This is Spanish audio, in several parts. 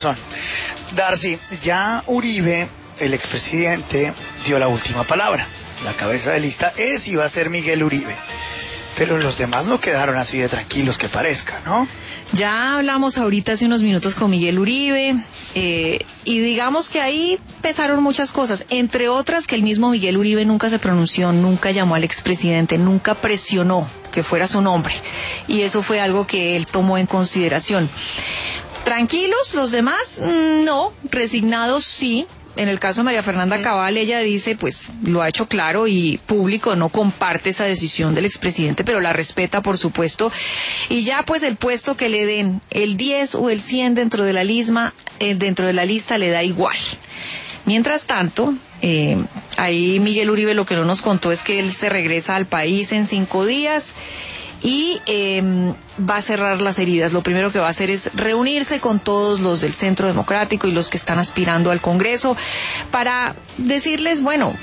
Darcy, ya Uribe, el expresidente, dio la última palabra. La cabeza de lista es y va a ser Miguel Uribe. Pero los demás no quedaron así de tranquilos que parezca, ¿no? Ya hablamos ahorita hace unos minutos con Miguel Uribe y digamos que ahí pesaron muchas cosas, entre otras que el mismo Miguel Uribe nunca se pronunció, nunca llamó al expresidente, nunca presionó que fuera su nombre, y eso fue algo que él tomó en consideración. ¿Tranquilos los demás? No. ¿Resignados? Sí. En el caso de María Fernanda Cabal, ella dice, pues lo ha hecho claro y público, no comparte esa decisión del expresidente, pero la respeta, por supuesto. Y ya pues el puesto que le den, el 10 o el 100 dentro de la lista le da igual. Mientras tanto, ahí Miguel Uribe lo que no nos contó es que él se regresa al país en 5 días y va a cerrar las heridas. Lo primero que va a hacer es reunirse con todos los del Centro Democrático y los que están aspirando al Congreso para decirles, bueno,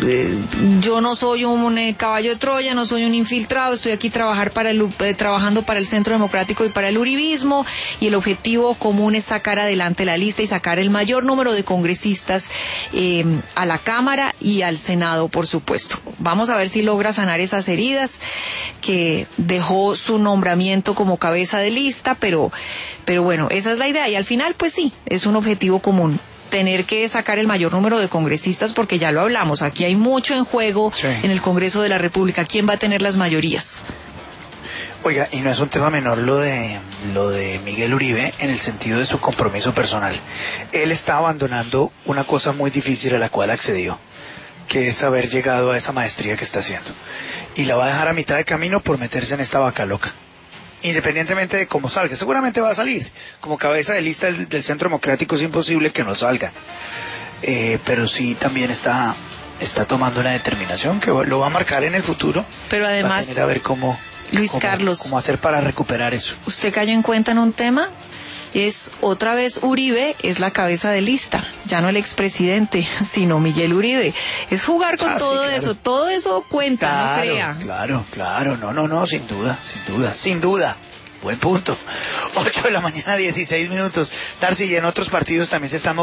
yo no soy un caballo de Troya, no soy un infiltrado, estoy aquí trabajando para el Centro Democrático y para el uribismo, y el objetivo común es sacar adelante la lista y sacar el mayor número de congresistas a la Cámara y al Senado, por supuesto. Vamos a ver si logra sanar esas heridas que dejó su nombramiento como cabeza de lista, pero bueno, esa es la idea, y al final pues sí, es un objetivo común, tener que sacar el mayor número de congresistas, porque ya lo hablamos, aquí hay mucho en juego, sí, en el Congreso de la República. ¿Quién va a tener las mayorías? Oiga, y no es un tema menor lo de Miguel Uribe en el sentido de su compromiso personal. Él está abandonando una cosa muy difícil a la cual accedió, que es haber llegado a esa maestría que está haciendo, y la va a dejar a mitad de camino por meterse en esta vaca loca. Independientemente de cómo salga, seguramente va a salir. Como cabeza de lista del Centro Democrático es imposible que no salga. Pero sí también está tomando una determinación que lo va a marcar en el futuro. Pero además, va a tener a ver cómo hacer para recuperar eso. ¿Usted cayó en cuenta en un tema? Es otra vez Uribe es la cabeza de lista, ya no el expresidente, sino Miguel Uribe. Es jugar con todo, sí, claro. Todo eso cuenta, claro, no crea. Claro, no, sin duda. Buen punto. 8 de la mañana, 16 minutos. Darcy, y en otros partidos también se están